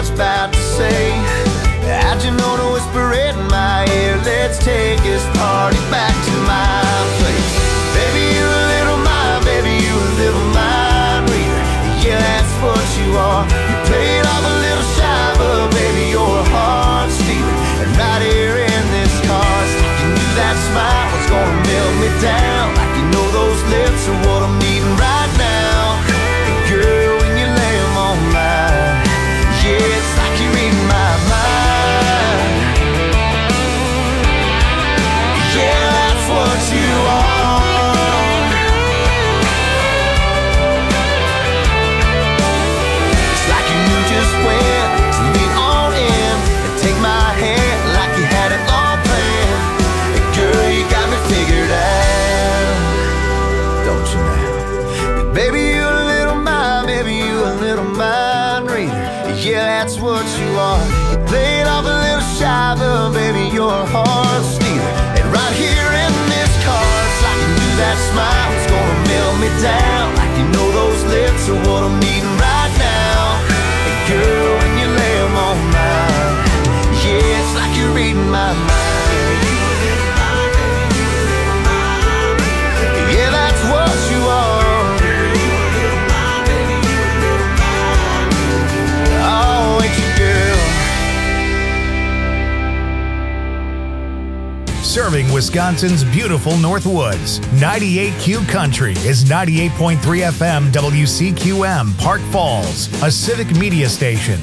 was about to say. How'd you know to whisper in my ear? Let's take this party back to my place. Baby, you a little mind, baby, you a little mind reader. Yeah, that's what you are. You played off a little shy, but baby, you're a heart stealer. And right here in this car, sticking you that smile was gonna melt me down. Like you know those lips are what I'm needing right now. And girl, when you lay them on mine, yeah, it's like you're reading my mind. Yeah, that's what you are. It's like you knew just when to lean on in and take my hand like you had it all planned. And girl, you got me figured out, don't you now? But baby, you a little mind, baby, you a little mind reader. Yeah, that's what you are. You played off a little shy, but baby, you're a heart stealer. And right here in this car, it's like you knew that smile was gonna melt me down. Like you know those lips are what I'm needing right now. And girl, when you lay them on mine, yeah, it's like you're reading my mind. Yeah, that's what you are. Oh, ain't you, girl? Serving Wisconsin's beautiful Northwoods. 98Q Country is 98.3 FM WCQM, Park Falls, a civic media station.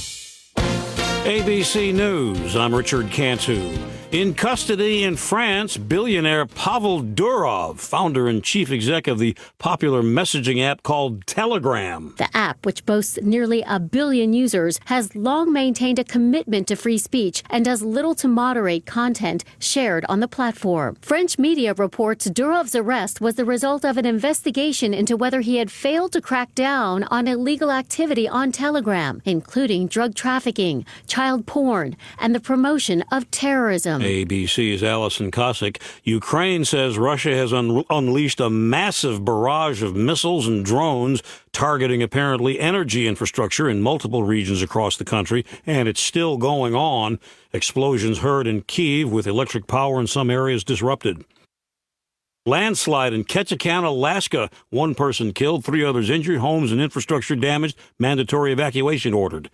ABC News, I'm Richard Cantu. In custody in France, billionaire Pavel Durov, founder and chief exec of the popular messaging app called Telegram. The app, which boasts nearly 1 billion users, has long maintained a commitment to free speech and does little to moderate content shared on the platform. French media reports Durov's arrest was the result of an investigation into whether he had failed to crack down on illegal activity on Telegram, including drug trafficking, child porn, and the promotion of terrorism. ABC's Allison Kosick. Ukraine says Russia has unleashed a massive barrage of missiles and drones targeting apparently energy infrastructure in multiple regions across the country, and it's still going on. Explosions heard in Kyiv with electric power in some areas disrupted. Landslide in Ketchikan, Alaska. 1 person killed, 3 others injured, homes and infrastructure damaged, mandatory evacuation ordered.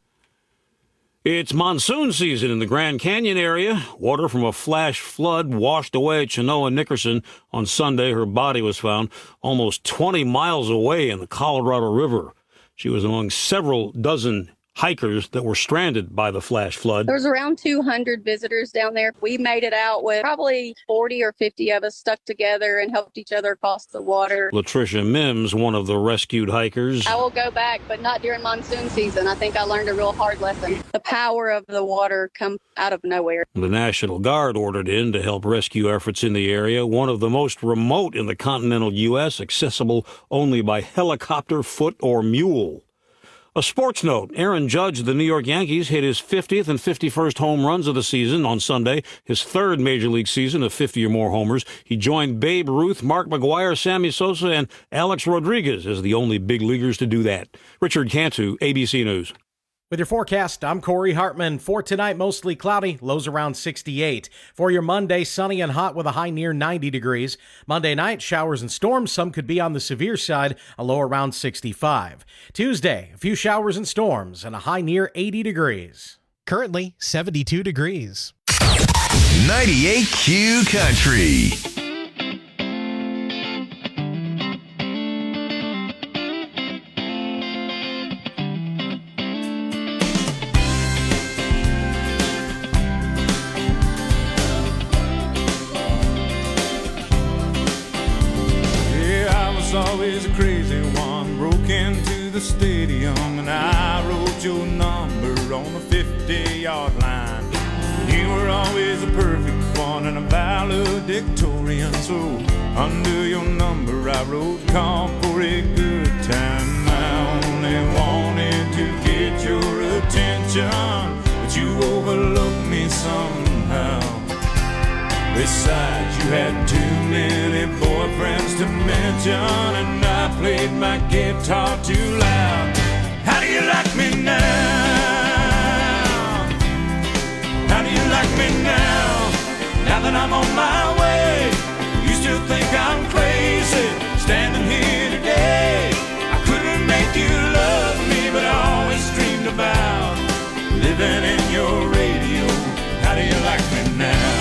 It's monsoon season in the Grand Canyon area. Water from a flash flood washed away Chenoa Nickerson. On Sunday, her body was found almost 20 miles away in the Colorado River. She was among several dozen hikers that were stranded by the flash flood. There was around 200 visitors down there. We made it out with probably 40 or 50 of us stuck together and helped each other across the water. Latricia Mims, one of the rescued hikers. I will go back, but not during monsoon season. I think I learned a real hard lesson. The power of the water comes out of nowhere. The National Guard ordered in to help rescue efforts in the area, one of the most remote in the continental U.S., accessible only by helicopter, foot, or mule. A sports note, Aaron Judge of the New York Yankees hit his 50th and 51st home runs of the season on Sunday, his 3rd Major League season of 50 or more homers. He joined Babe Ruth, Mark McGwire, Sammy Sosa, and Alex Rodriguez as the only big leaguers to do that. Richard Cantu, ABC News. With your forecast, I'm Corey Hartman. For tonight, mostly cloudy, lows around 68. For your Monday, sunny and hot with a high near 90 degrees. Monday night, showers and storms. Some could be on the severe side, a low around 65. Tuesday, a few showers and storms and a high near 80 degrees. Currently, 72 degrees. 98Q Country. Always a crazy one, broke into the stadium and I wrote your number on the 50-yard line. You were always a perfect one and a valedictorian, so under your number I wrote call for a good time. I only wanted to get your attention, but you overlooked me somehow. Besides, you had too many boyfriends to mention, and I played my guitar too loud. How do you like me now? living in your radio. How do you like me now?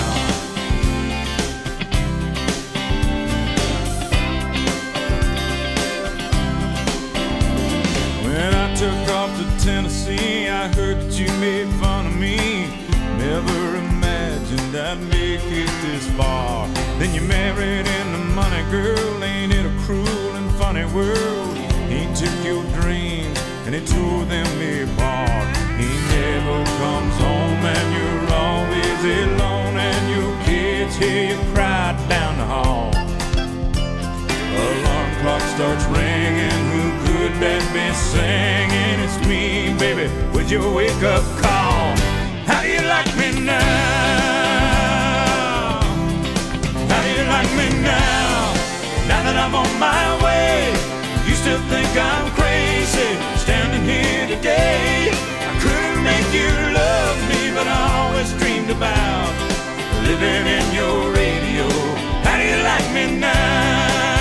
When I took off to Tennessee, I heard that you made fun of me. Never imagined I'd make it this far. Then you married into money, girl. Ain't it a cruel and funny world? He took your dreams and he tore them apart. He never comes home and you're always alone, and your kids hear you cry down the hall. Alarm clock starts ringing. Who could that be singing? It's me, baby, with your wake-up call. How do you like me now? How do you like me now? Now that I'm on my way, you still think I'm crazy standing here today. I couldn't make you love me, but I always dreamed about living in your radio. How do you like me now?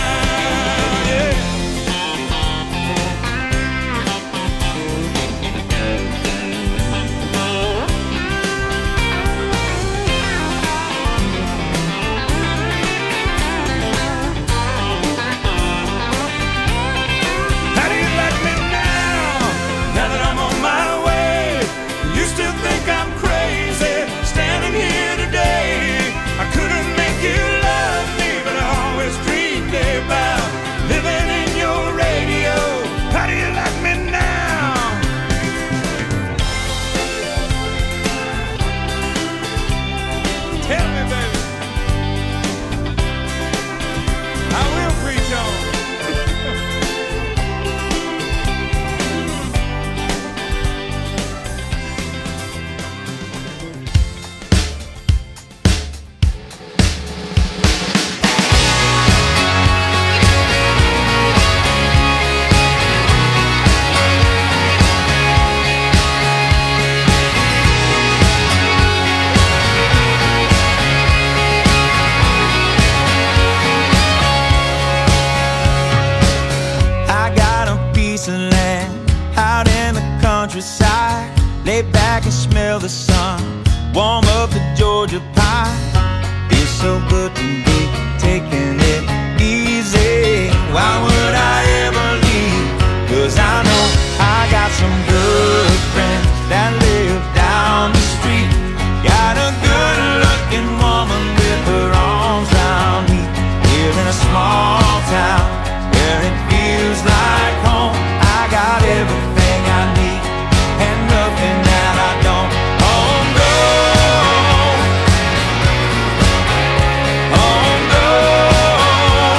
Lay back and smell the sun, warm up the Georgia pie. Feels so good to be taking it easy. Why would I ever leave? 'Cause I know I got some good friends that live down the street. Got a good looking woman with her arms around me. Here in a small town where it feels like home. I got everything I need and nothing that I don't. Home grown, home grown.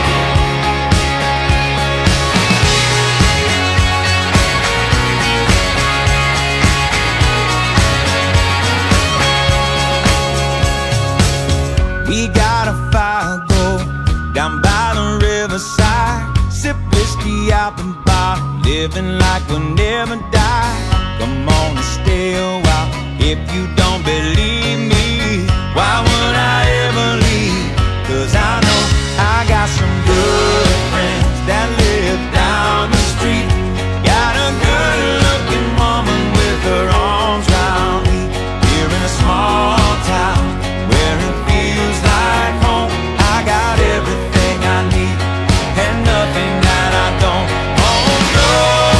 We got a fire go down by the riverside. Sip whiskey out the bottle, living like we'll never die. Come on and stay a while if you don't believe me. Why would I ever leave? 'Cause I know I got some good friends that live down the street. Got a good looking woman with her arms around me. Here in a small town where it feels like home. I got everything I need and nothing that I don't. Oh no,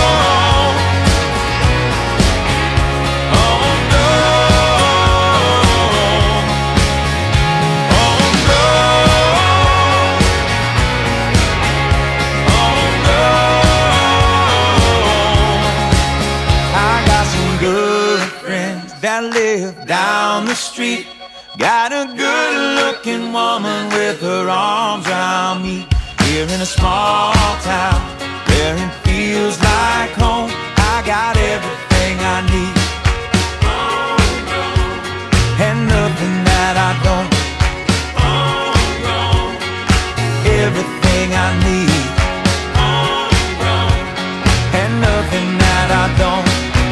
oh no, oh no, oh no. I got some good friends that live down the street. Got a good looking woman with her arms around me. Here in a small town where it feels like home. I got everything I need and nothing that I don't. Everything I need and nothing that I don't.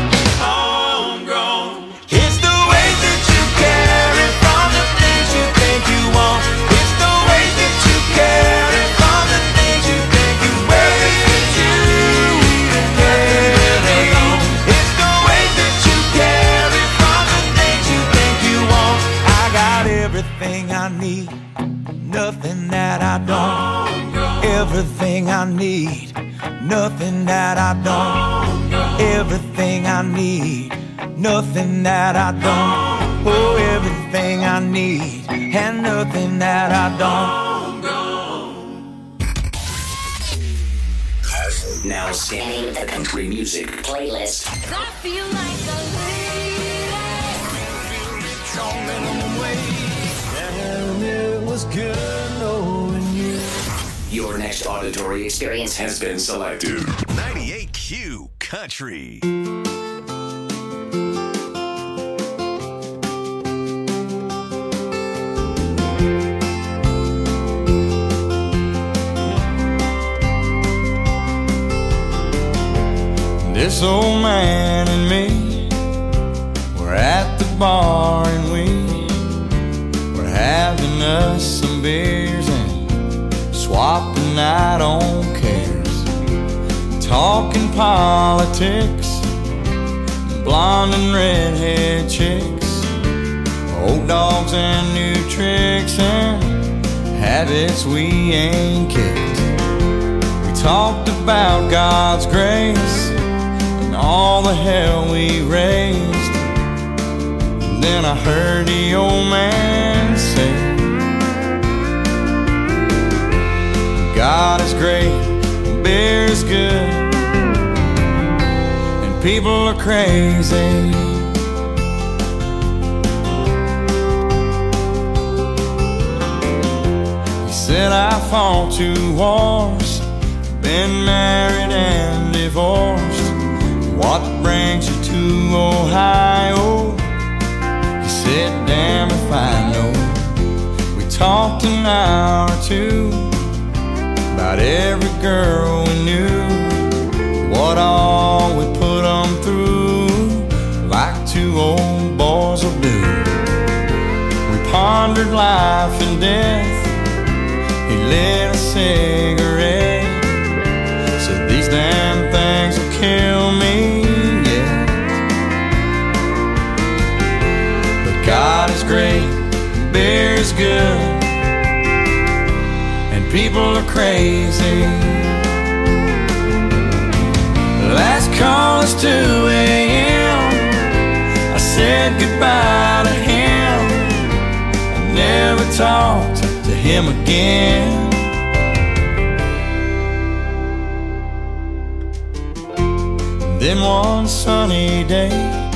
It's the way that you carry from the things you think you want. It's the way that you carry from the things you think you wear. It's you even care. everything I need, nothing that I don't. Oh, everything I need, and nothing that I don't. Now scanning the country music playlist. I feel like a And it was good knowing you. Your next auditory experience has been selected. 98Q Country. This old man and me were at the bar and we were having us some beers and swapping out on cares, talking politics, blonde and redhead chicks, old dogs and new tricks and habits we ain't kicked. We talked about God's grace, all the hell we raised. And then I heard the old man say, God is great, beer is good, and people are crazy. He said I fought 2 wars, been married and divorced. What brings you to Ohio? He said, damn if I know. We talked an hour or 2 about every girl we knew, what all we put them through, like 2 old boys will do. We pondered life and death. He lit a cigarette, said these damn things will kill me, yeah. But God is great, beer is good, and people are crazy. Last call is 2 a.m. I said goodbye to him. I never talked to him again. Then one sunny day,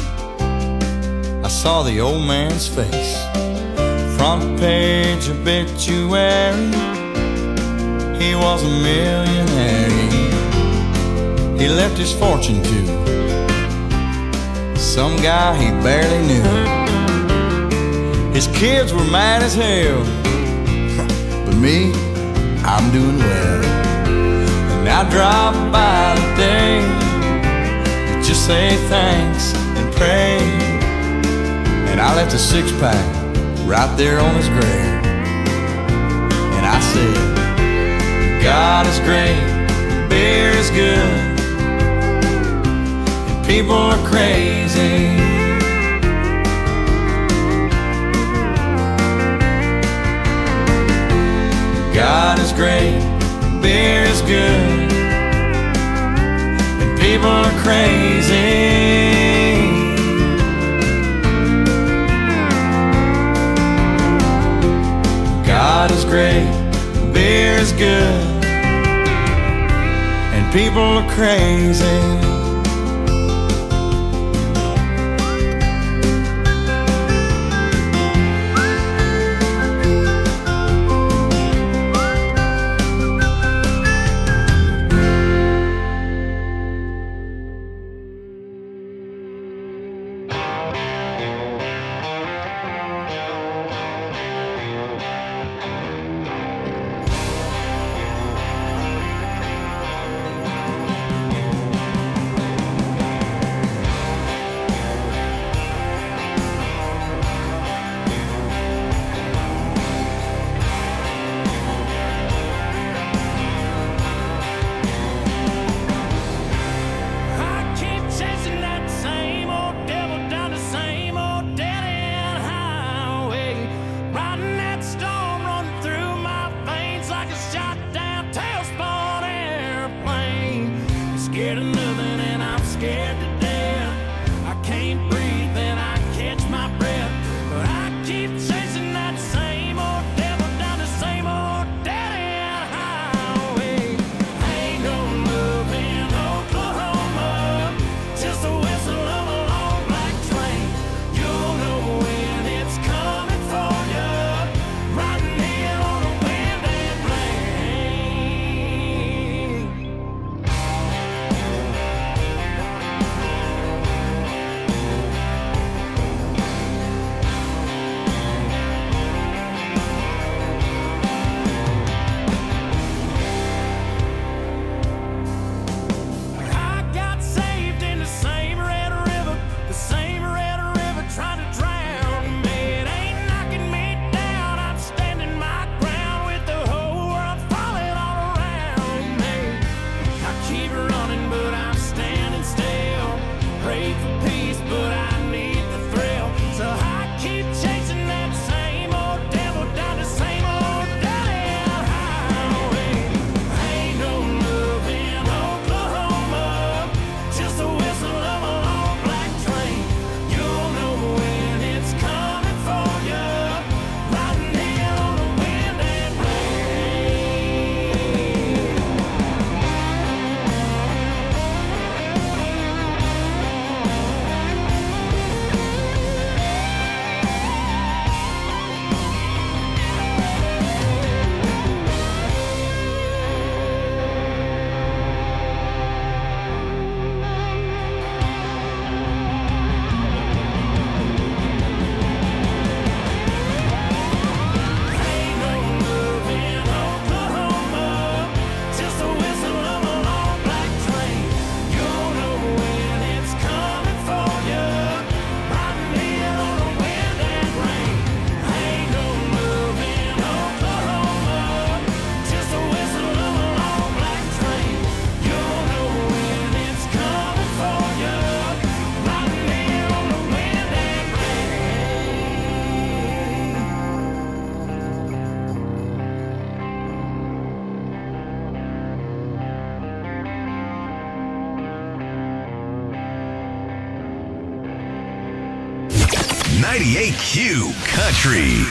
I saw the old man's face, front page obituary. He was a millionaire. He left his fortune to some guy he barely knew. His kids were mad as hell, but me, I'm doing well. And I dropped by today, just say thanks and pray. And I left a 6-pack right there on his grave. And I said, God is great, beer is good, and people are crazy. God is great, beer is good, people are crazy. God is great, beer is good, and people are crazy. 98Q Country.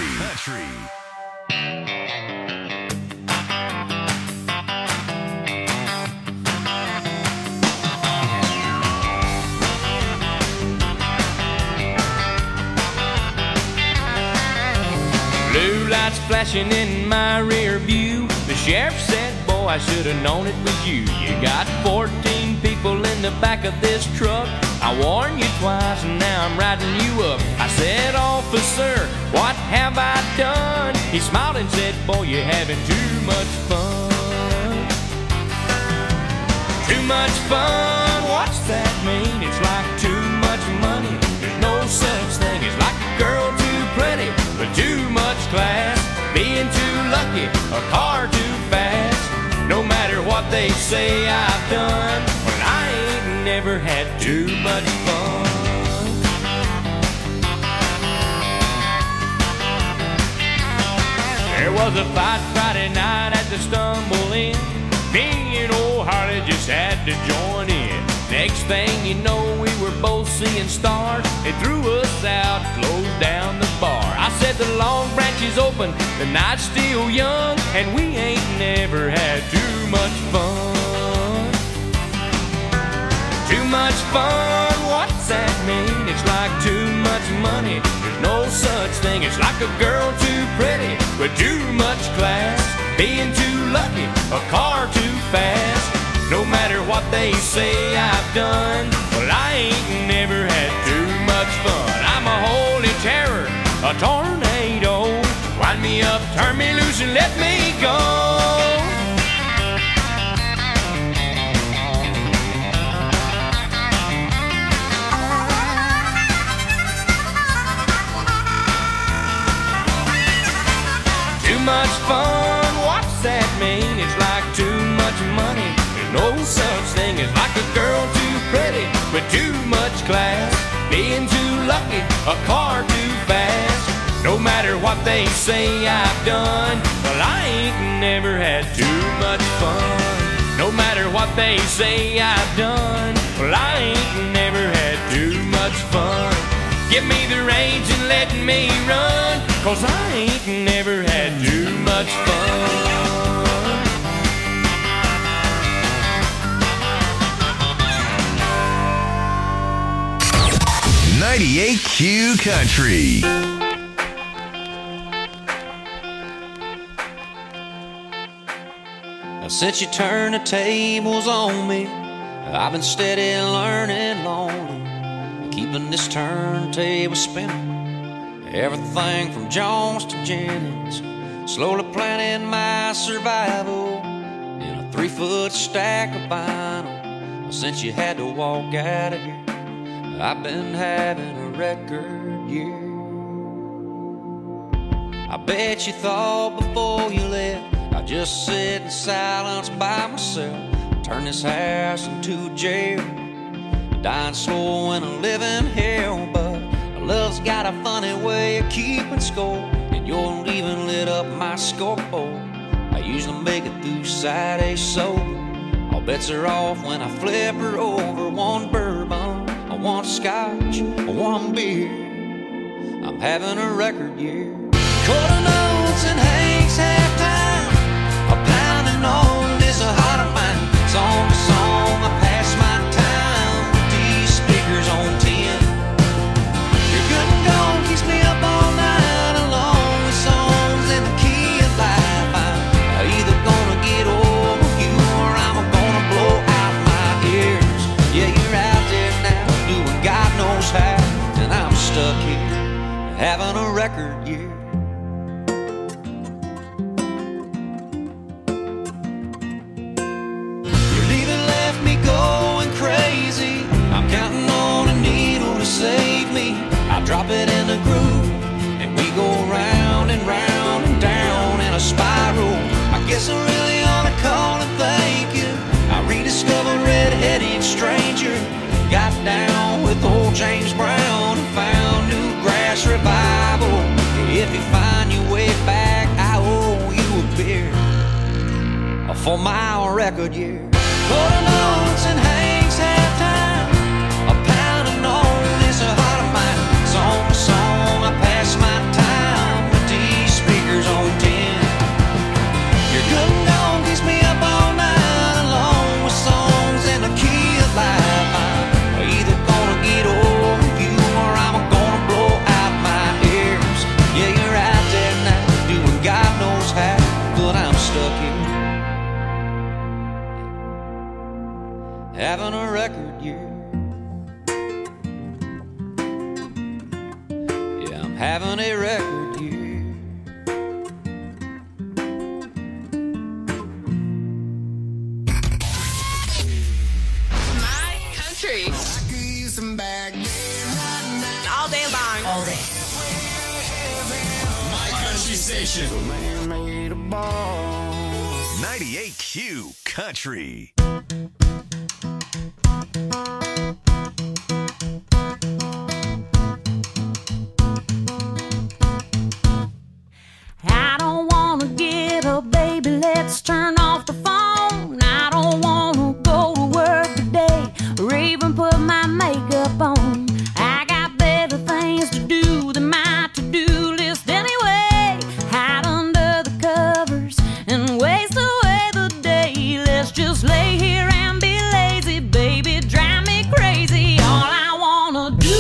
Blue lights flashing in my rear view. The sheriff said, boy, I should have known it was you. You got 14 people in the back of this truck. I warned you twice and now I'm riding you up. I said, officer, what have I done? He smiled and said, boy, you're having too much fun. Too much fun, what's that mean? It's like too much money. There's no such thing. It's like a girl too pretty, but too much class. Being too lucky, a car too fast. No matter what they say I've done, well, I ain't never had too much fun. There was a fight Friday night at the Stumble Inn. Me and old Harley just had to join in. Next thing you know, we were both seeing stars. They threw us out, closed down the bar. I said the Long Branch is open, the night's still young, and we ain't never had too much fun. Too much fun, what's that mean? It's like too much money. There's no such thing. It's like a girl too pretty with too much class. Being too lucky, a car too fast. No matter what they say I've done, well, I ain't never had too much fun. I'm a holy terror, a tornado. Wind me up, turn me loose, and let me go. Too much fun, what's that mean? It's like too much money. No such thing as like a girl too pretty with too much class. Being too lucky, a car too fast. No matter what they say I've done, well, I ain't never had too much fun. No matter what they say I've done, well, I ain't never had too much fun. Give me the reins and let me run, 'cause I ain't never had too much fun. 98Q Country. Now, since you turned the tables on me, I've been steady learning lonely, keeping this turntable spinning. Everything from Jones to Jennings, slowly planning my survival in a 3-foot stack of vinyl. Since you had to walk out of here, I've been having a record year. I bet you thought before you left I'd just sit in silence by myself, turn this house into a jail, dying slow in a living hell. But love's got a funny way of keeping score, and your leaving lit up my scoreboard. I usually make it through Saturday sober. All bets are off when I flip her over. One bourbon, one scotch, one beer. I'm having a record year. Quarter notes and Hank's halftime. A pounding on this a heart of mine. Song to song, I pass my time with these speakers on 10. You're good and gone, keeps me up all night along with songs in the key of life. I'm either gonna get over you or I'm gonna blow out my ears. Yeah, you're out there now, doing God knows how, and I'm stuck here having a record year. Your leaving left me going crazy. I'm counting on a needle to save me. I drop it in the groove and we go round and round and down in a spiral. I guess I really ought to call and thank you. I rediscovered Red-Headed Stranger, got down with old James Brown and found Newgrass Revival. If you find your way back, I owe you a beer for my record year. Quarter notes and Hank's halftime. A pounding on this a heart of mine. Song to song, having a record year. Country. All day long. All day. My country station. 98Q Country. I don't wanna get up, baby, let's turn off the phone. I don't wanna go to work today or even put my makeup on. I got better things to do than my to-do list anyway. Hide under the covers and waste away the day. Let's just lay here and be lazy, baby, drive me crazy. All I wanna do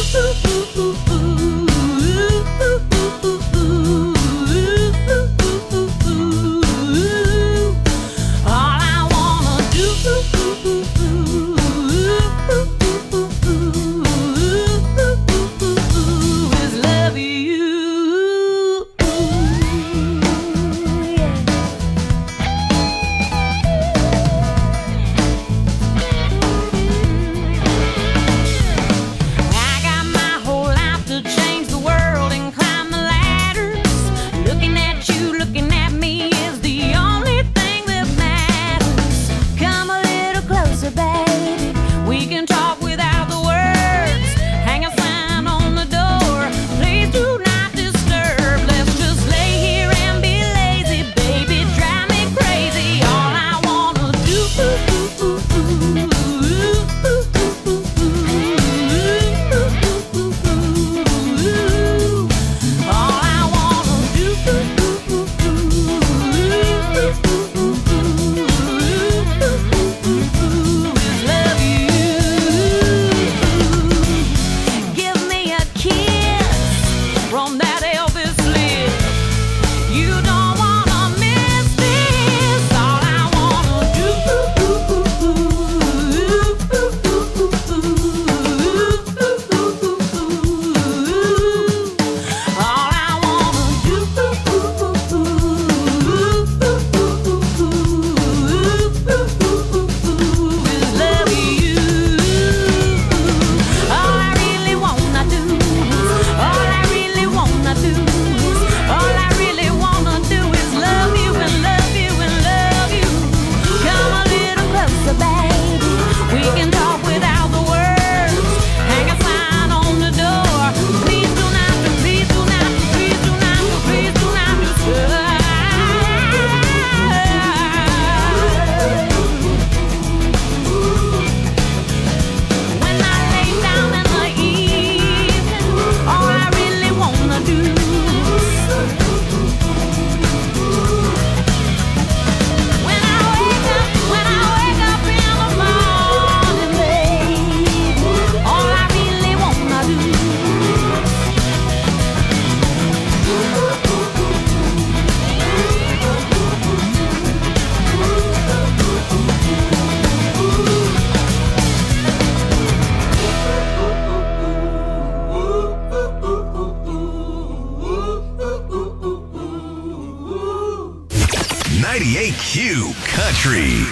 Q Country.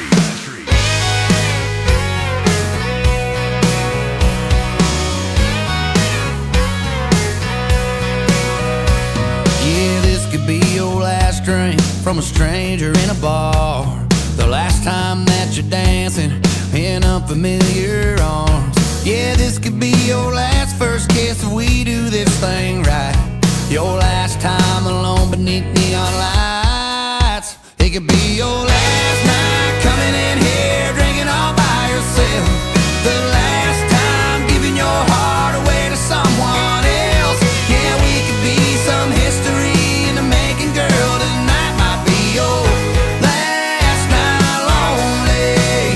Yeah, this could be your last drink from a stranger in a bar. The last time that you're dancing in unfamiliar arms. Yeah, this could be your last first kiss if we do this thing right. Your last time alone beneath neon lights. It could be your last night coming in here drinking all by yourself. The last time giving your heart away to someone else. Yeah, we could be some history in the making, girl. Tonight might be your last night lonely.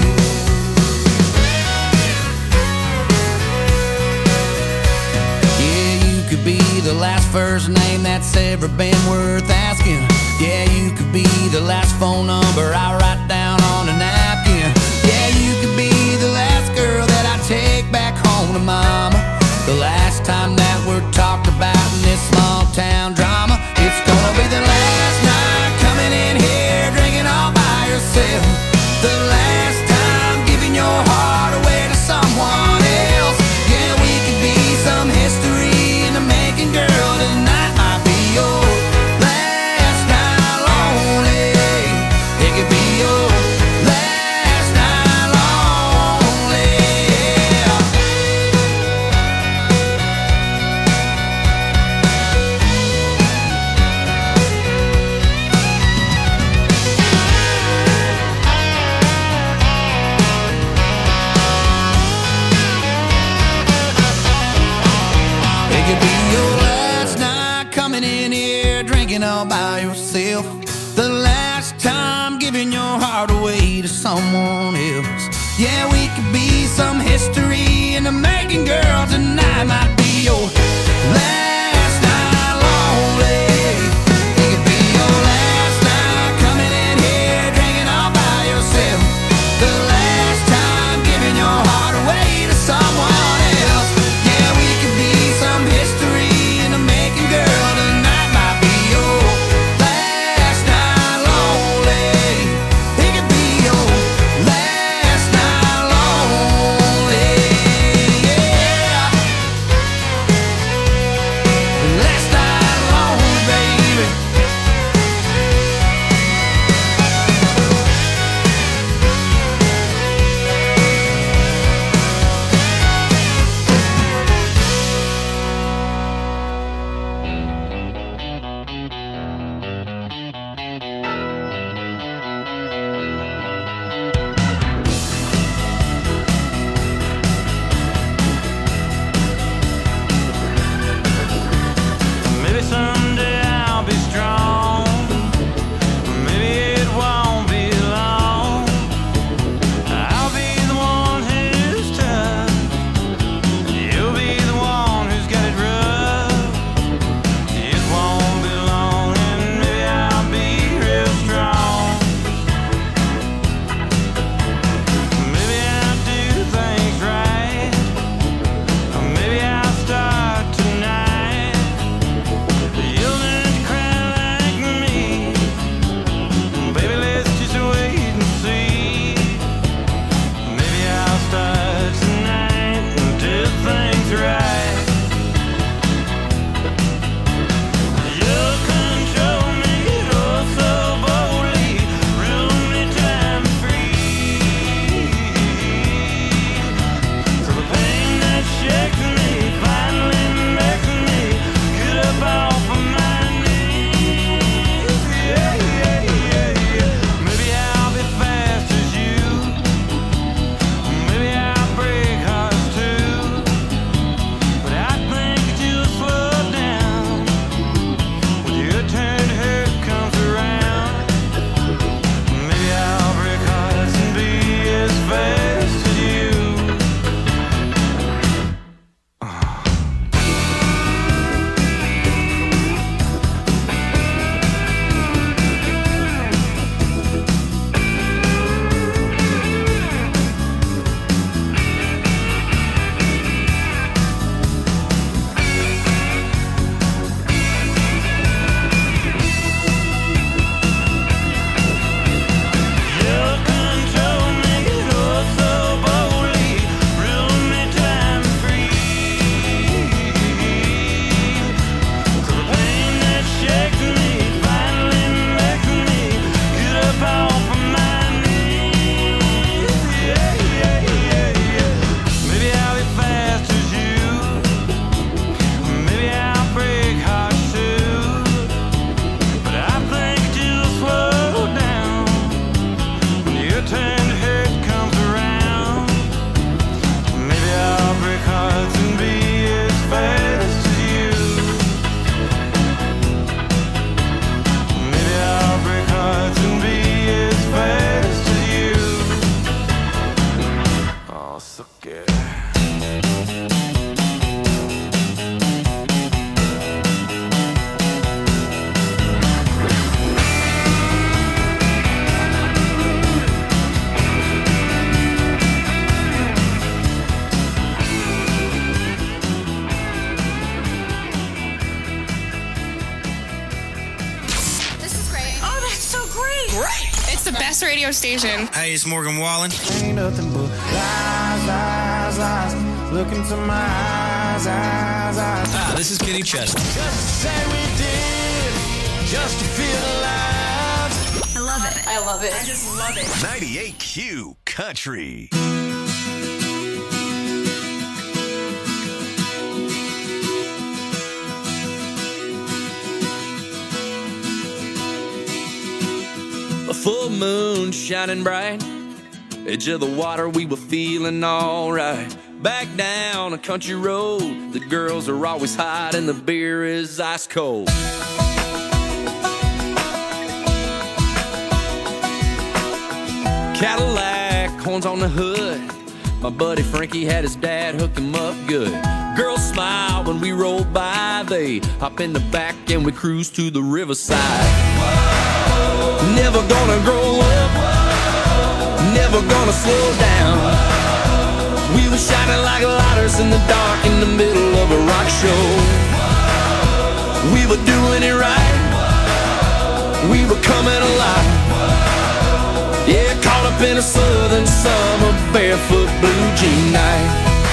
Yeah, you could be the last first name that's ever been worth asking. Yeah, you could be the last phone number I write down on a napkin. Yeah, you could be the last girl that I take back home to mama. The last time that we're talked about in this small all by yourself. The last time giving your heart away to someone else. Yeah, we could be some history in the making, girl. Tonight might be your last night lonely. It could be your last night coming in here drinking all by yourself. The last time giving your heart away to someone else. Yeah, we could be some history in the making, girl. Tonight might be your last night lonely. It could be your last night lonely. Yeah, last night lonely, baby. Maybe someday I'll be strong. Maybe it won't be long. I'll be the one who's tough. You'll be the one who's got it rough. It won't be long, and maybe I'll be real strong. Maybe I'll do things right. Or maybe I'll start tonight. You'll learn to cry like me. Baby, let's just wait and see. Maybe I'll start tonight and do things right. You'll control me oh so boldly, rule me time free. So the pain that shakes me finally makes me get up off of my knees. Yeah, yeah, yeah, yeah. Maybe I'll be fast as you. Maybe I'll break hearts too. But I think that you'll slow down when your turn to hurt comes around. Maybe I'll break hearts and be as fast as you. You'll control me oh so boldly, rule me time free. So the pain that shakes me finally makes me get up off of my knees. Yeah, yeah, yeah, yeah. Maybe I'll be fast as you. Maybe I'll break hearts too. But I think that you'll slow down when your turn to hurt comes around. Maybe I'll break hearts and be as fast as you. Maybe I'll break hearts and be as fast as you. Oh, so good. This is great. Oh, that's so great. Great. It's the best radio station. Hey, it's Morgan Wallen. Ain't nothing but lies, lies, lies. Look into my eyes, eyes, eyes. Ah, this is Kenny Chesney. Just to say we did, just to feel alive. I love it. I love it. I just love it. 98Q Country. A full moon shining bright, edge of the water, we were feeling alright. Back down a country road, the girls are always hot and the beer is ice cold. Cadillac, horns on the hood. My buddy Frankie had his dad hook him up good. Girls smile when we roll by. They hop in the back and we cruise to the riverside. Never gonna grow up, never gonna slow down. We were shining like lighters in the dark in the middle of a rock show. We were doing it right, we were coming alive. Yeah, caught up in a southern summer, barefoot blue jean night.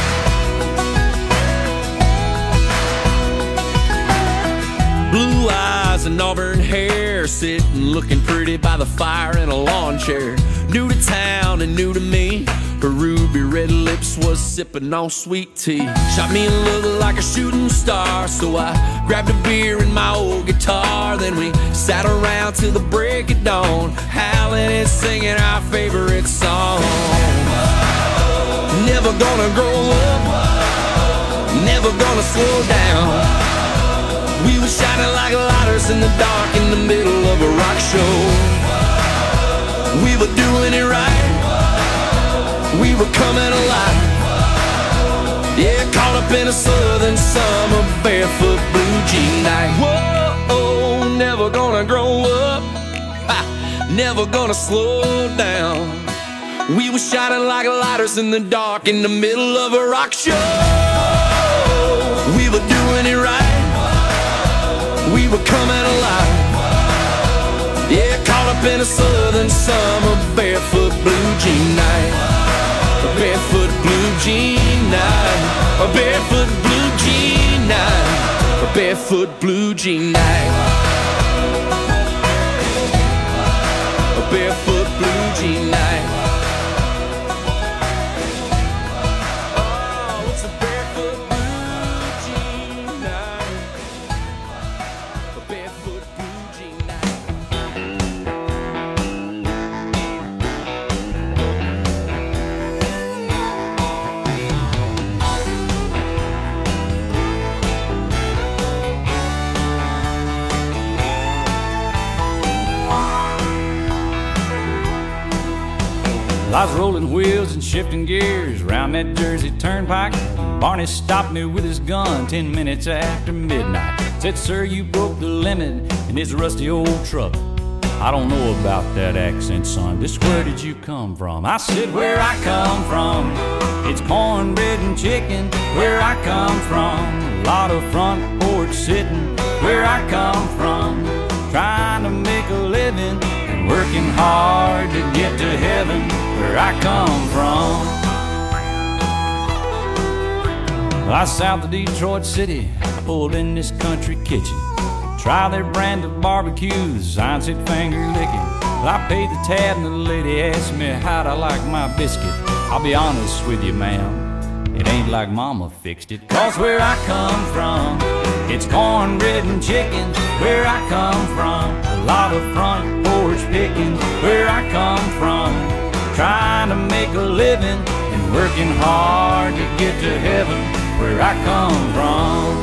Blue eyes and auburn hair, sitting looking pretty by the fire in a lawn chair. New to town and new to me, her ruby red lips was sipping on sweet tea. Shot me a look like a shooting star, so I grabbed a beer and my old guitar. Then we sat around till the break of dawn, howling and singing our favorite song. Never gonna grow up, never gonna slow down. We were shining like lighters in the dark in the middle of a rock show. We were doing it right, we were coming alive. Yeah, caught up in a southern summer, barefoot blue jean night. Whoa, never gonna grow up, never gonna slow down. We were shining like lighters in the dark in the middle of a rock show. We were doing it right, we were coming alive. Yeah, caught up in a southern summer, barefoot blue jean night. A barefoot blue jean night. A barefoot blue jean night. A barefoot blue jean night. A barefoot blue jean night. Oh, it's a barefoot blue jean night. A barefoot blue jean night. I was rolling wheels and shifting gears round that Jersey turnpike. Barney stopped me with his gun 10 minutes after midnight. Said, sir, you broke the limit in this rusty old truck. I don't know about that accent, son. Just where did you come from? I said, where I come from, it's cornbread and chicken. Where I come from, a lot of front porch sitting. Where I come from, trying to make a living and working hard to get to heaven. Where I come from, I south of Detroit City, pulled in this country kitchen. Try their brand of barbecue, the sign said finger licking. Well, I paid the tab and the lady asked me how'd I like my biscuit. I'll be honest with you, ma'am, it ain't like mama fixed it. Cause where I come from, it's cornbread and chicken. Where I come from, a lot of front porch picking. Where I come from, trying to make a living and working hard to get to heaven. Where I come from.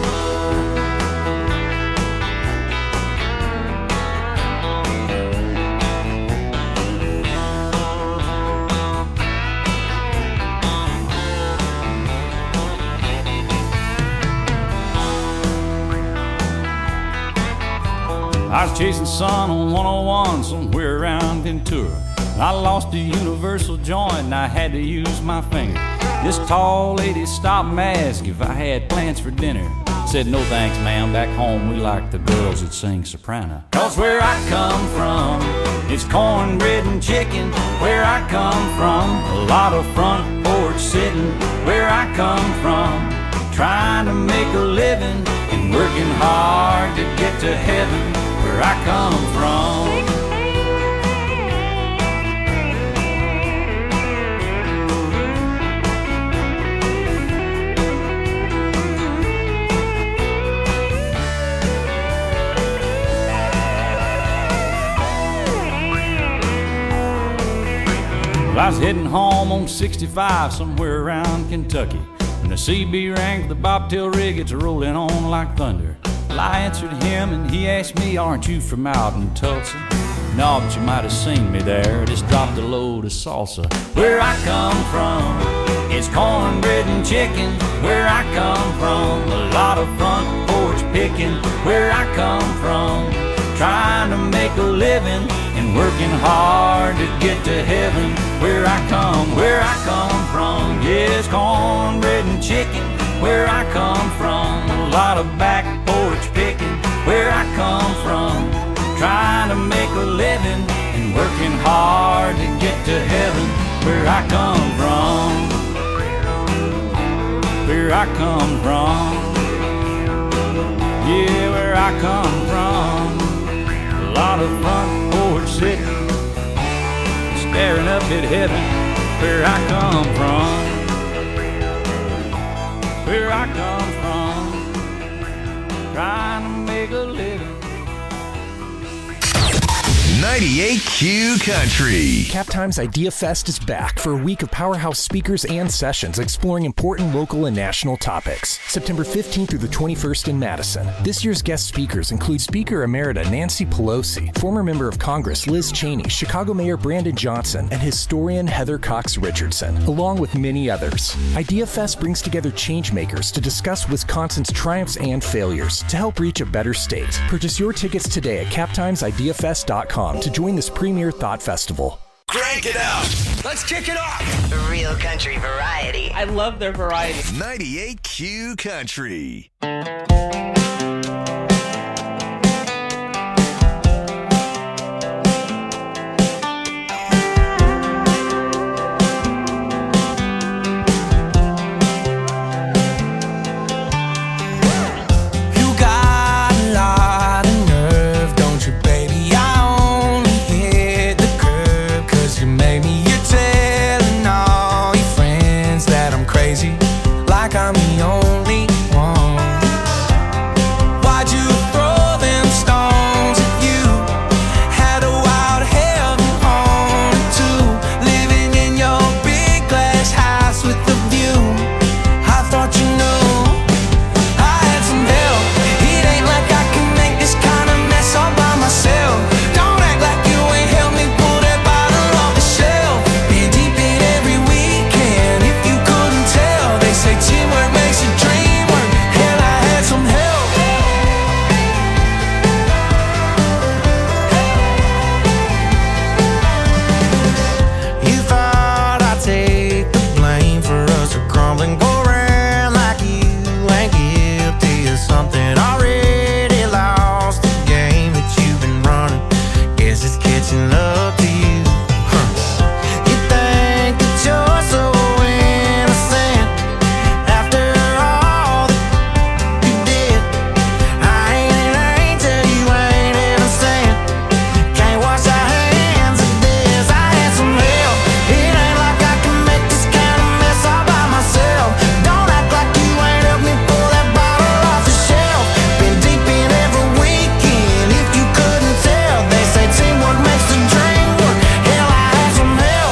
I was chasing sun on 101 somewhere around Ventura. I lost a universal joint and I had to use my finger. This tall lady stopped and asked if I had plans for dinner. Said, no thanks, ma'am, back home we like the girls that sing soprano. Cause where I come from, it's cornbread and chicken. Where I come from, a lot of front porch sitting. Where I come from, trying to make a living and working hard to get to heaven. Where I come from. I was heading home on 65 somewhere around Kentucky when the CB rang for the bobtail rig. It's rolling on like thunder. Well, I answered him and he asked me, aren't you from out in Tulsa? No, but you might have seen me there. Just dropped a load of salsa. Where I come from, it's cornbread and chicken. Where I come from, a lot of front porch picking. Where I come from, trying to make a living and working hard to get to heaven. Where I come from, yes, cornbread and chicken. Where I come from, a lot of back porch picking. Where I come from, trying to make a living and working hard to get to heaven. Where I come from, where I come from, yeah, where I come from. A lot of front porch sitting, staring up at heaven. Where I come from, where I come from, trying to make a living. 98Q Country. Cap Times Idea Fest is back for a week of powerhouse speakers and sessions exploring important local and national topics. September 15th through the 21st in Madison. This year's guest speakers include Speaker Emerita Nancy Pelosi, former member of Congress Liz Cheney, Chicago Mayor Brandon Johnson, and historian Heather Cox Richardson, along with many others. Idea Fest brings together changemakers to discuss Wisconsin's triumphs and failures to help reach a better state. Purchase your tickets today at captimesideafest.com to join this premier thought festival. Crank it up. Let's kick it off. Real country variety. I love their variety. 98Q Country. I'm the only one. Why'd you throw them stones at you? Had a wild heaven on it too. Living in your big glass house with a view. I thought you knew I had some help. It ain't like I can make this kind of mess all by myself. Don't act like you ain't helped me pull that bottle off the shelf. Been deep in every weekend. If you couldn't tell, they say teamwork makes a dream work. Hell, I had some help. You thought I'd take the blame for us to crumble and go around like you ain't guilty of something. Already lost the game that you've been running. Guess it's catching up to you. You think that you're so innocent after all that you did. I ain't an angel, you ain't innocent. Can't wash our hands of this. I had some help. It ain't like I can make this kind of mess all by myself. Don't act like you ain't helped me pull that bottle off the shelf. Been deep in every weekend. If you couldn't tell, they say teamwork makes the dream work. Hell, I had some help.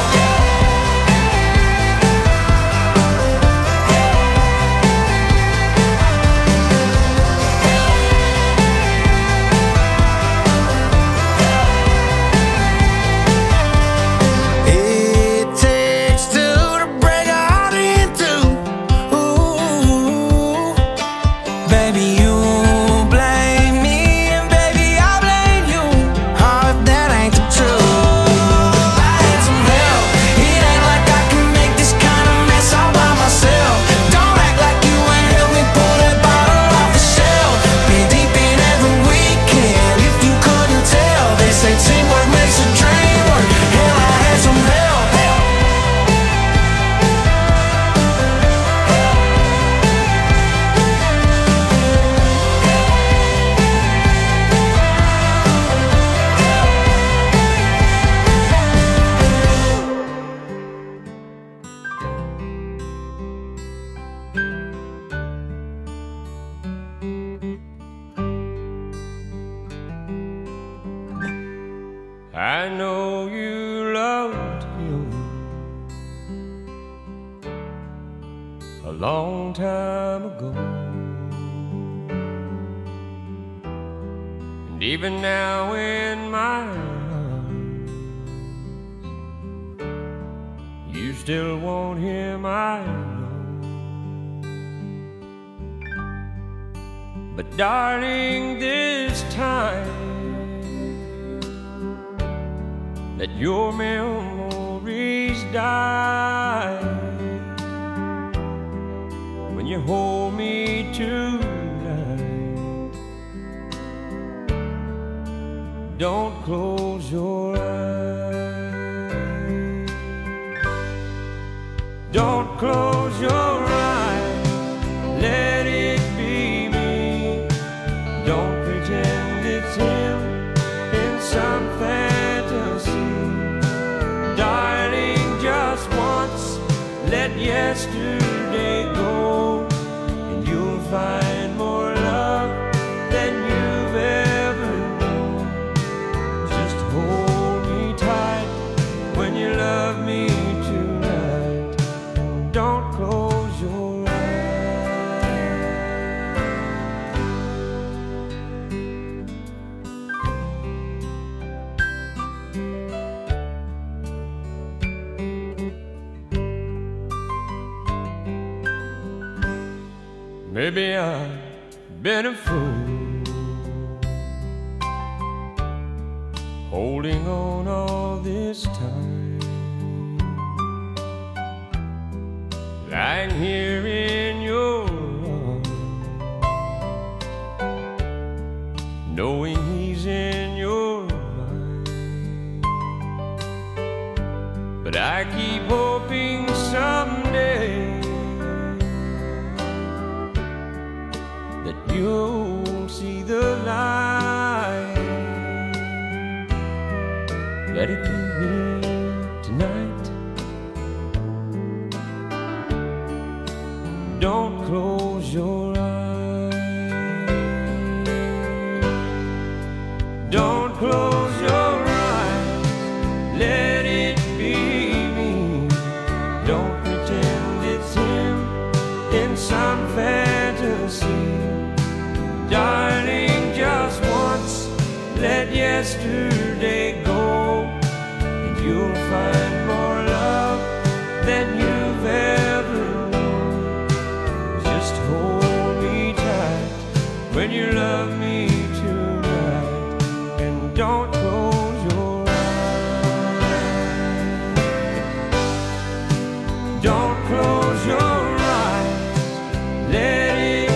It takes two to break a heart in two. Ooh, baby, you blame me, and baby, I blame you. Oh, if that ain't the truth. I had some help. It ain't like I can make this kind of mess all by myself. Don't act like you ain't helped me pull that bottle off the shelf. Been deep in every weekend. If you couldn't tell, they say teamwork makes a dream work. Hell, I had some help. I know you loved him a long time ago, and even now in my heart still want him, I know. But darling, this time let your memories die. When you hold me tonight, don't close your eyes. Don't close your eyes, let it be me. Don't pretend it's him in some fantasy. Darling, just once, let yesterday go, and you'll find more love than you've ever known. Just hold me tight when you love me tonight, and don't close your eyes. Maybe I've been a fool, holding on all this time, lying here in your arms, knowing he's in your mind. But I keep hoping someday that you'll see the light. Let it be me tonight. Don't close your eyes. Don't close your eyes, let it be me. Don't pretend it's him in some fantasy. Darling, just once, let yesterday go, and you'll find more love than you've ever known. Just hold me tight when you love me tonight, and don't close your eyes. Don't close your eyes, let it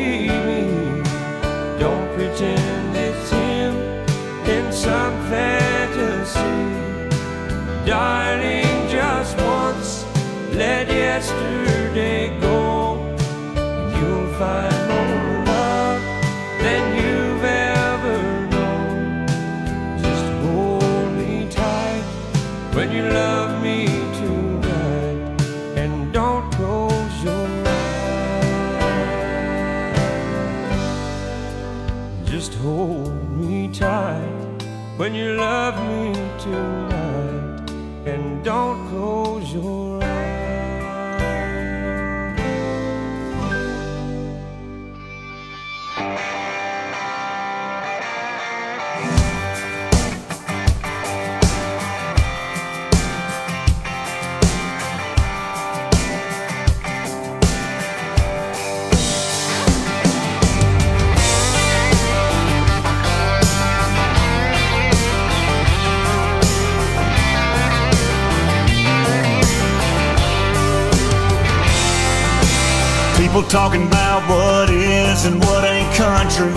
pretend it's him in some fantasy. Darling, just once, let yesterday go, and you'll find more love than you've ever known. Just hold me tight when you love me tonight, and don't close your eyes. Just hold me tight when you love me tonight, and don't close your eyes. People talking about what is and what ain't country.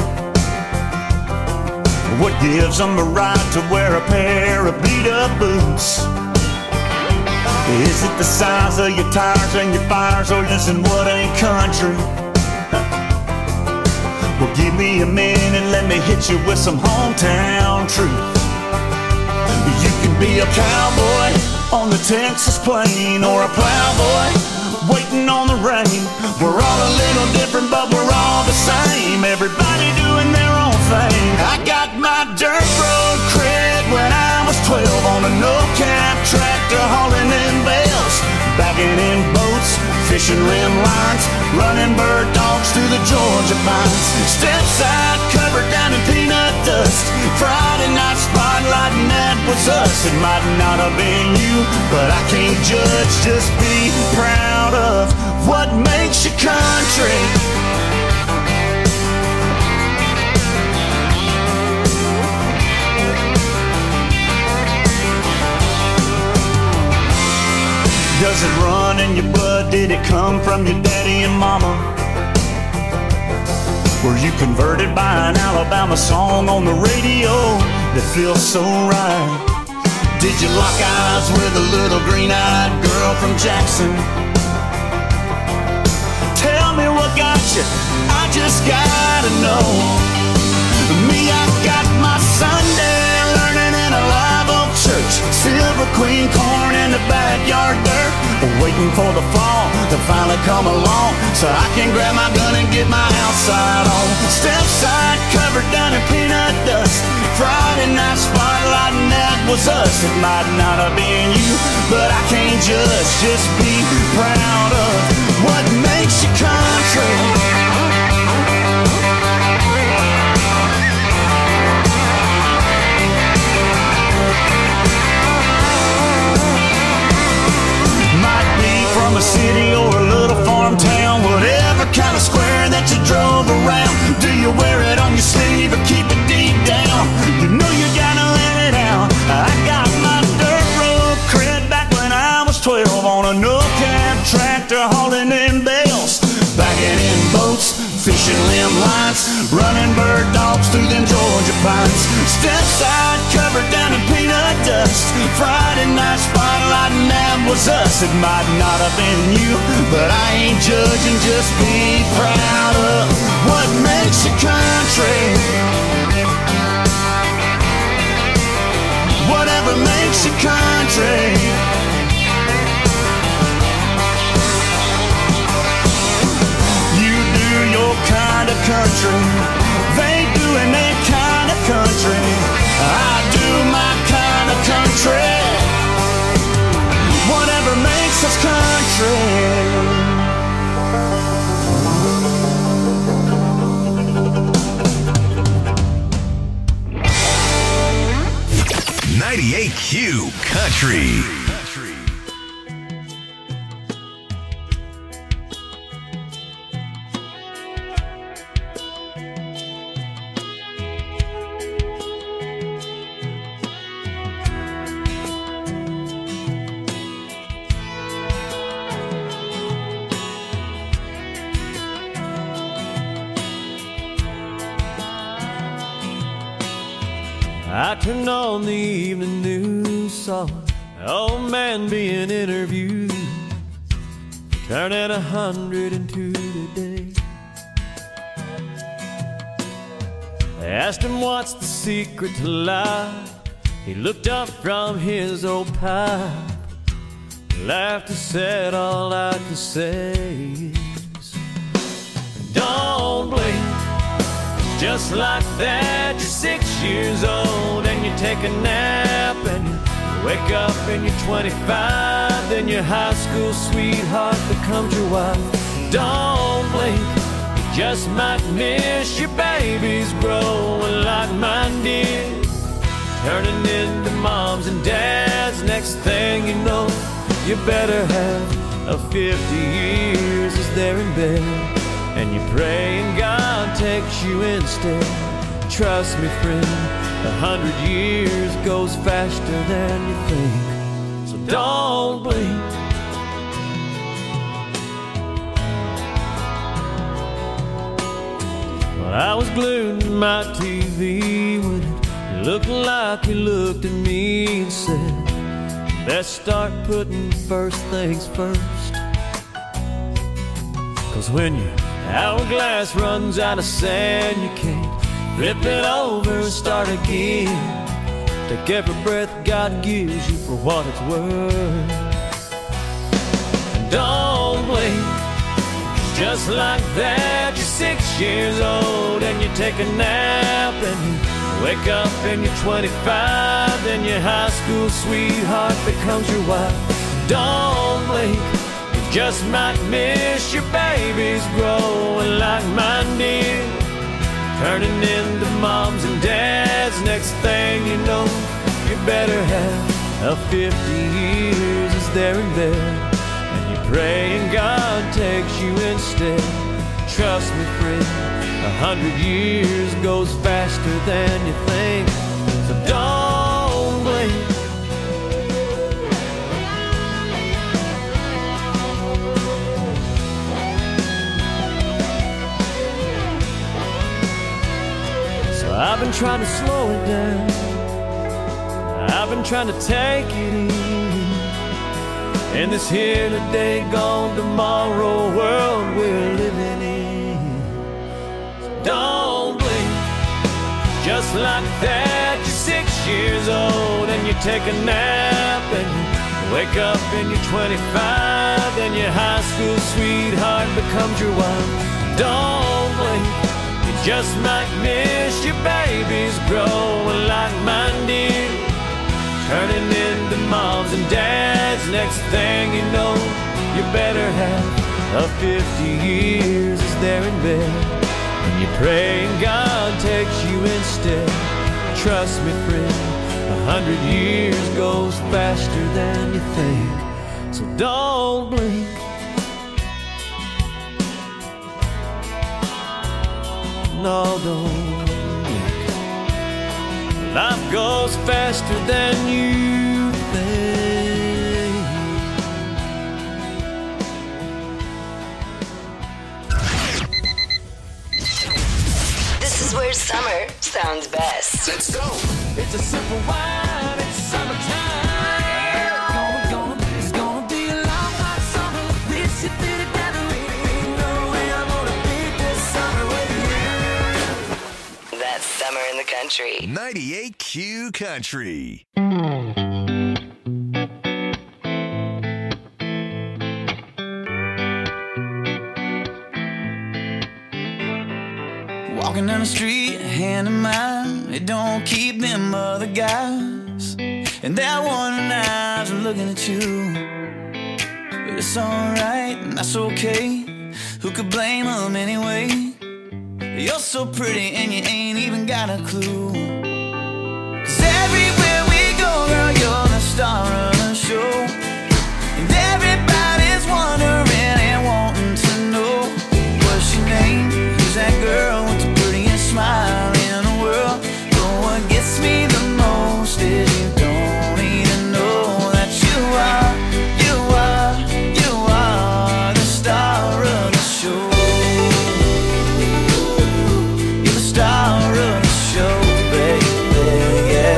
What gives them the right to wear a pair of beat-up boots? Is it the size of your tires and your fires, or is it what ain't country? Well, give me a minute and let me hit you with some hometown truth. You can be a cowboy on the Texas plain, or a plowboy waiting on the rain. We're all a little different, but we're all the same. Everybody doing their own thing. I got my dirt road cred when I was 12 on a no-cap tractor hauling in bales, backing in boats, fishing rim lines, running bird dogs through the Georgia pines. Step side covered down in peanut dust, Friday night spotlighting that was was us. It might not have been you, but I can't judge. Just be proud of what makes your country. Does it run in your blood? Did it come from your daddy and mama? Were you converted by an Alabama song on the radio that feels so right? Did you lock eyes with a little green-eyed girl from Jackson? Tell me what got you, I just gotta know. Me, I got my Sunday learning in a live oak church. Silver Queen corn in the backyard dirt, waiting for the fall to finally come along, so I can grab my gun and get my outside on. Step side covered down in peanut dust. Friday night spotlight, and that was us. It might not have been you, but I can't judge. Just be proud of what makes your country. From a city or a little farm town, whatever kind of square that you drove around. Do you wear it on your sleeve or keep it deep down? You know you gotta let it out. I got my dirt road cred back when I was 12 on a no-cab tractor hauling in bales, backing in boats, fishing limb lines, running bird dogs through them Georgia pines. Step side covered down in peanut dust. Friday night spotlight, and that was us. It might not have been you, but I ain't judging. Just be proud of what makes your country. Whatever makes your country. Your kind of country, they doing their kind of country. I do my kind of country. Whatever makes us country. 98Q Country. I turned on the evening news, saw an old man being interviewed, turning 102 today. They asked him what's the secret to life. He looked up from his old pipe, laughed and said, all I can say is, don't blink. Just like that, you're 6 years old and you take a nap and you wake up and you're 25. Then your high school sweetheart becomes your wife. Don't blink, you just might miss your babies growing like mine did, turning into moms and dads. Next thing you know, you better have a 50 years as they're in bed, and you pray and God takes you instead. Trust me, friend, 100 years goes faster than you think. So don't blink. Well, I was glued to my TV when it looked like you looked at me and said, let's start putting first things first. 'Cause when your hourglass runs out of sand, you can't flip it over and start again. Take every breath God gives you for what it's worth. And don't blink. Just like that, you're 6 years old and you take a nap and you wake up and you're 25. Then your high school sweetheart becomes your wife. Don't blink. Just might miss your babies growing like mine did, turning into moms and dads. Next thing you know, you better half of 50 years is there in bed, and you pray and God takes you instead. Trust me, friend, 100 years goes faster than you think, so don't blink. So I've been trying to slow it down, I've been trying to take it easy in this here today, gone tomorrow world we're living in. So don't blink, just like that. You're 6 years old and you take a nap, and you wake up and you're 25, and your high school sweetheart becomes your wife. Don't blink, you just might miss your babies growing like mine did, turning into moms and dads. Next thing you know, your better half of 50 years is there in bed, and you pray and God takes you instead. Trust me, friend, 100 years goes faster than you think, so don't blink. No, don't blink. Life goes faster than you think. This is where summer sounds best. Let's go. It's a simple wine, it's summertime. It's gonna be a long hot summer. This you fit it together. Ain't no way I'm gonna beat this summer with you. That's summer in the country. 98Q Country. Walking down the street, hand in mine, it don't keep them other guys. And that one eyes are looking at you. But it's alright, and that's okay. Who could blame them anyway? You're so pretty and you ain't even got a clue. 'Cause everywhere we go, girl, you're the star of the show. And everybody's wondering and wanting to know, what's your name? Who's that girl with the prettiest smile in the world? But what gets me the most is you don't even know that you are the star of the show. You're the star of the show, baby, yeah.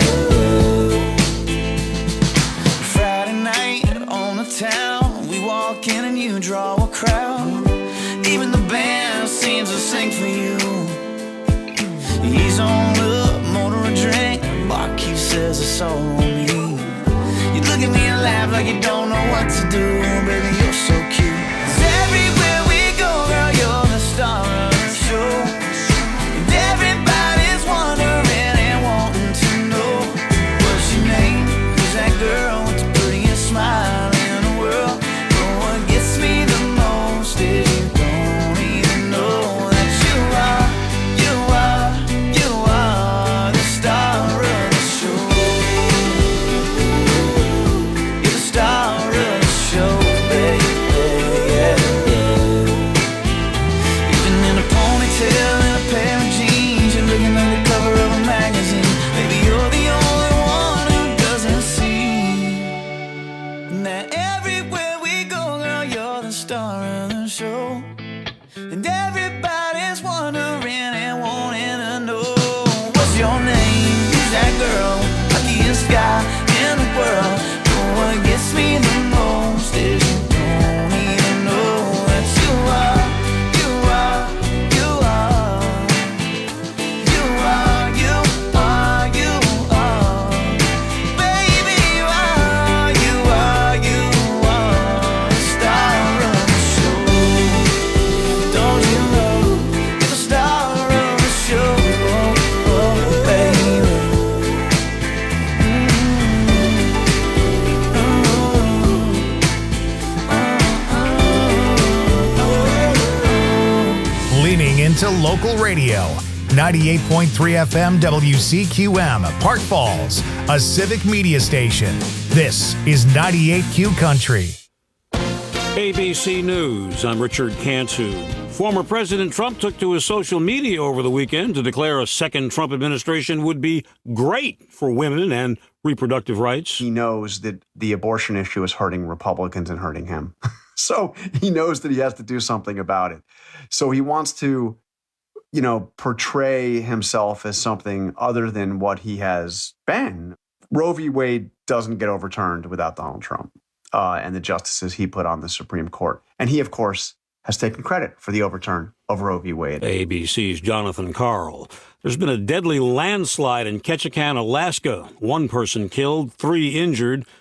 Friday night on the town, we walk in and you draw a crowd. Even the band seems to sing for you. He's on up, motor a drink, barkeep says it's all on me. You look at me and laugh like you don't know what to do. Baby, you're so cute. 'Cause everywhere we go, girl, you're the star of the show. And everybody's wondering and wanting to know, what's your name? Who's that girl with the prettiest smile in the world? But what gets me the most is you don't even know that you are the star of the show. You're the star of the show, baby, yeah, yeah. Even in a ponytail and a pair of jeans, you're looking like the cover of a magazine. Baby, you're the only one who doesn't see that everywhere we go, girl, you're the star of the show. And everybody's wondering and wanting to know, what's your name? Who's that girl? Luckiest guy in the world. But what gets me the most is you don't even know that you are baby, you are the star of the show. Don't you know you're the star of the show, oh, baby. Leaning into local radio. 98.3 FM WCQM, Park Falls, a civic media station. This is 98Q Country. ABC News, I'm Richard Cantu. Former President Trump took to his social media over the weekend to declare a second Trump administration would be great for women and reproductive rights. He knows that the abortion issue is hurting Republicans and hurting him. So he knows that he has to do something about it. So he wants to, portray himself as something other than what he has been. Roe v. Wade doesn't get overturned without Donald Trump and the justices he put on the Supreme Court. And he, of course, has taken credit for the overturn of Roe v. Wade. ABC's Jonathan Karl. There's been a deadly landslide in Ketchikan, Alaska. 1 person killed, 3 injured.